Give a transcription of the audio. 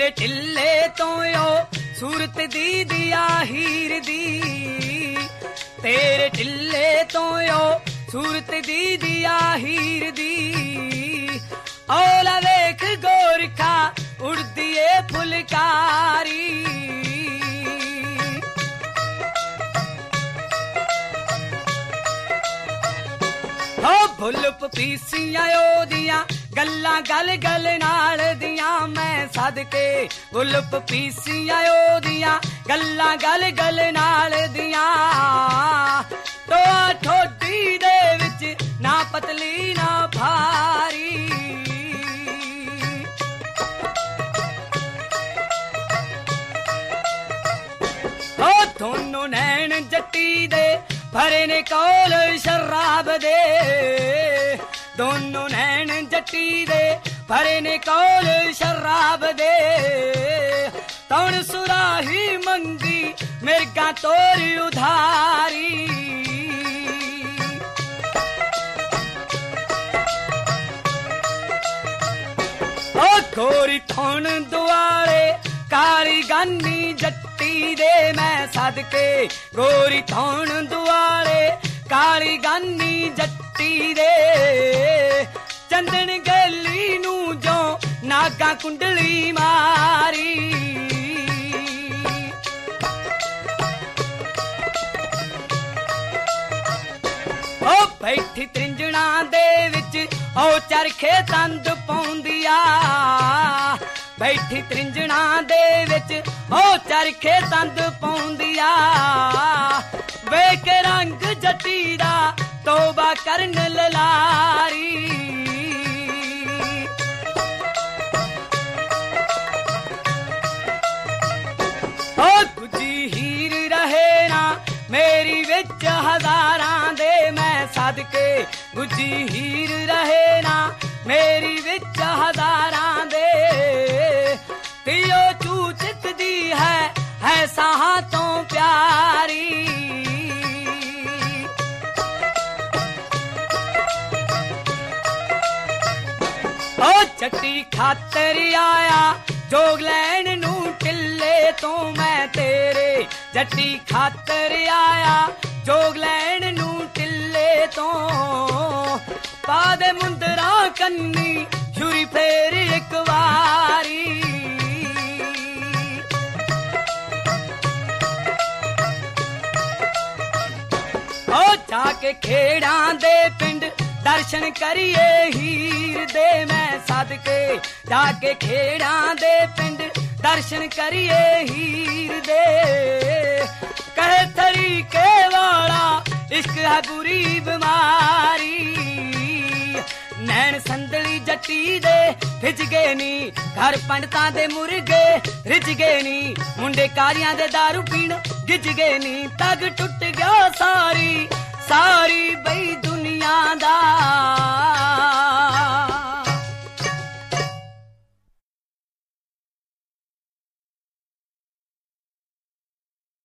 तेरे टिल्ले तो ओ सूरत दी दिया हीर दी, तेरे टिल्ले तो ओ सूरत दी दिया हीर दी। औला वेख गोरखा उड़दी ए फुलकारी, हो भुलप पीसियां ओदियां गल्लां गल गल नाल दियां, मैं सदके भुलप पीसियां ओदियां गल्लां गल गल नाल दियां। तो ठोडी दे विच ना पतली ना भारी, ओ दोनों नैन जट्टी दे भरे ने कौल शराब दे, दोनों नैन जट्टी दे भरे ने कौल शराब दे। तौण सुराही मंगी मिर्गा तोरी उधारी, ओ गोरी थौण दुआरे काली गानी जट्टी दे, मैं सदके गोरी थौण दुआरे काली गानी जट्टी दे। चंदन गली नू जो नागा कुंडली मारी, ओ बैठी त्रिंजणा दे विच ओ चरखे तंद पौंदिया, बैठी त्रिंजणा दे विच ओ चरखे तंद पौंदिया। वेख रंग जट्टी दा तौबा करन ललारी, ओ गुजी हीर रहे ना मेरी विच हजारां दे, मैं सदके गुजी हीर रहे ना मेरी विच हजारां दे। तियो चूचक दी है साहा तो प्यारी, ओ जट्टी खातर आया जोगलैन नू टिल्ले तो, मैं तेरे जट्टी खातर आया जोगलैन नू टिल्ले तो। पा दे मुंदरा कन्नी छुरी फेर एक वारी, ओ जाके खेड़ां दे पिंड दर्शन करिए हीर दे, मैं सदके जाके खेड़ां दे पिंड दर्शन करिए हीर दे। कहे तरीके वाला इश्क है बुरी बीमारी, नैन संदली जट्टी दे रिज गए नी, घर पंडतां दे मुर्गे रिज गए नी, मुंडे कारियां दे दारू पीण गिज गए नी। तग टुट गया सारी